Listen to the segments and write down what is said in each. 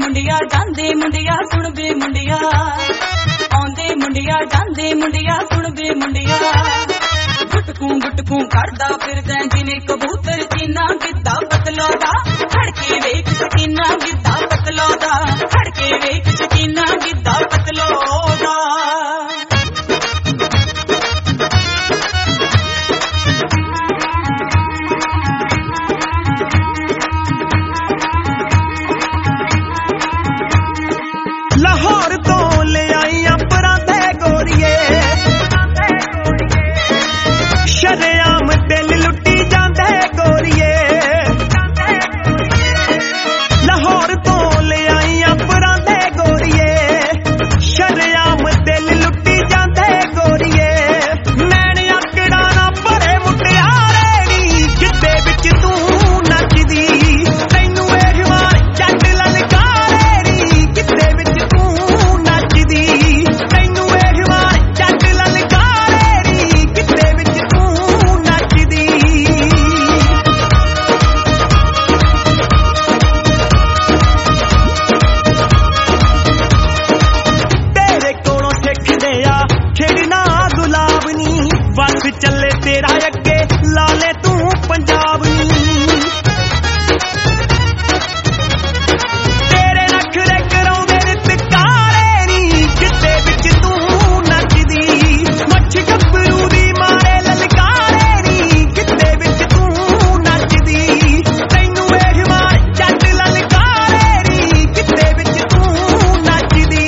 ਮੁੰਡਿਆ ਜਾਂਦੇ ਮੁੰਡਿਆ ਸੁਣ ਵੇ ਮੁੰਡਿਆ ਆਉਂਦੇ ਮੁੰਡਿਆ ਜਾਂਦੇ ਮੁੰਡਿਆ ਸੁਣ ਵੇ ਮੁੰਡਿਆ ਗੁਟਕੂ ਕਰਦਾ ਫਿਰਦਾ ਜਿਵੇਂ ਕਬੂਤਰ ਚੀਨਾ ਗਿੱਧਾ ਪਤਲੋ ਦਾ ਖੜਕੇ ਵੇਖ ਸਕੀਨਾ ਗਿੱਧਾ ਪਤਲੋ ਦਾ ਖੜਕੇ ਵੇਖ ਸਕੀਨਾ ਗਿੱਧਾ ਪਤਲੋ ਦਾ ਲਾਹੌਰ ਤੋਂ ਲਿਆਈਆਂ ਪਰਾਂਦੇ ਗੋਰੀਏ ਸ਼ਰੇਆਮ ਦਿਲ ਲੁੱਟੀ ਜਾਂਦੇ ਗੋਰੀਏ ਲਾਹੌਰ ਤੋਂ ਲਿਆਈਆਂ ਪਰਾਂਦੇ ਗੋਰੀਏ ਸ਼ਰੇਆਮ ਦਿਲ ਲੁੱਟੀ ਜਾਂਦੇ ਗੋਰੀਏ ਨੈਣ ਆਕੜਾ ਨਾ ਭਰੇ ਮੁਟਿਆਰੇ ਨੀ ਗਿੱਧੇ ਵਿੱਚ ਤੂੰ ਨੱਚਦੀ ਤੈਨੂੰ ਇਹ ਜਵਾਨ ਜੱਟ ਲਲਕਾਰੇ ਨੀ ਗਿੱਧੇ ਵਿੱਚ ਤੂੰ ਨੱਚਦੀ ਤੈਨੂੰ ਇਹ ਜਵਾਨ ਜੱਟ ਲਲਕਾਰੇ ਨੀ ਗਿੱਧੇ ਵਿੱਚ ਤੂੰ ਨੱਚਦੀ ਤੇਰੇ ਕੋਲੋਂ ਸਿੱਖਦੇ ਆ ਖੇਡਣਾ ਗੁਲਾਬ ਨੀ ਵੱਸ ਚੱਲੇ ਤੇਰਾ ਅੱਗੇ ਲਾ ਲੈ ਤੂੰ ਪੰਜਾਬ ਨੀ ਤੇਰੇ ਨਖਰੇ ਕਰਾਉਂਦੇ ਰਿਤਕਾਰੇ ਨੀ ਗਿੱਧੇ ਵਿੱਚ ਤੂੰ ਨੱਚਦੀ ਮੱਛ ਗੱਭਰੂ ਦੀ ਮਾਰੇ ਲਲਕਾਰੇ ਨੀ ਗਿੱਧੇ ਵਿੱਚ ਤੂੰ ਨੱਚਦੀ ਤੈਨੂੰ ਇਹ ਜਵਾਨ ਜੱਟ ਲਲਕਾਰੇ ਨੀ ਗਿੱਧੇ ਵਿੱਚ ਤੂੰ ਨੱਚਦੀ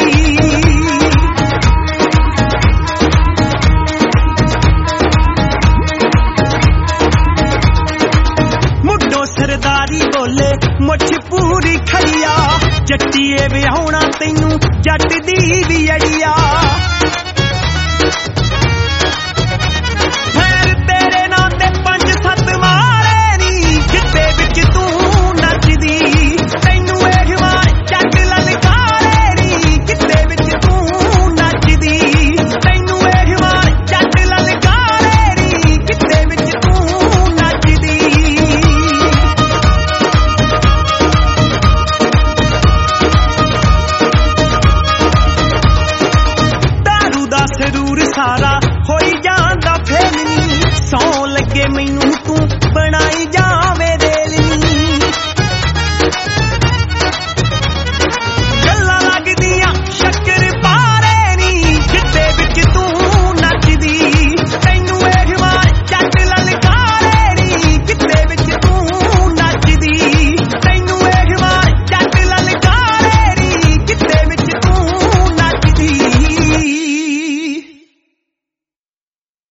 ਮੁੱਢੋਂ ਸਰਦਾਰੀ ਬੋਲੇ ਮੁੱਛ ਪੂਰੀ ਖੜੀਆ ਜੱਟੀਏ ਵਿਆਹੁਣਾ ਤੈਨੂੰ ਜੱਟ ਦੀ ਵੀ ਅੜੀਆ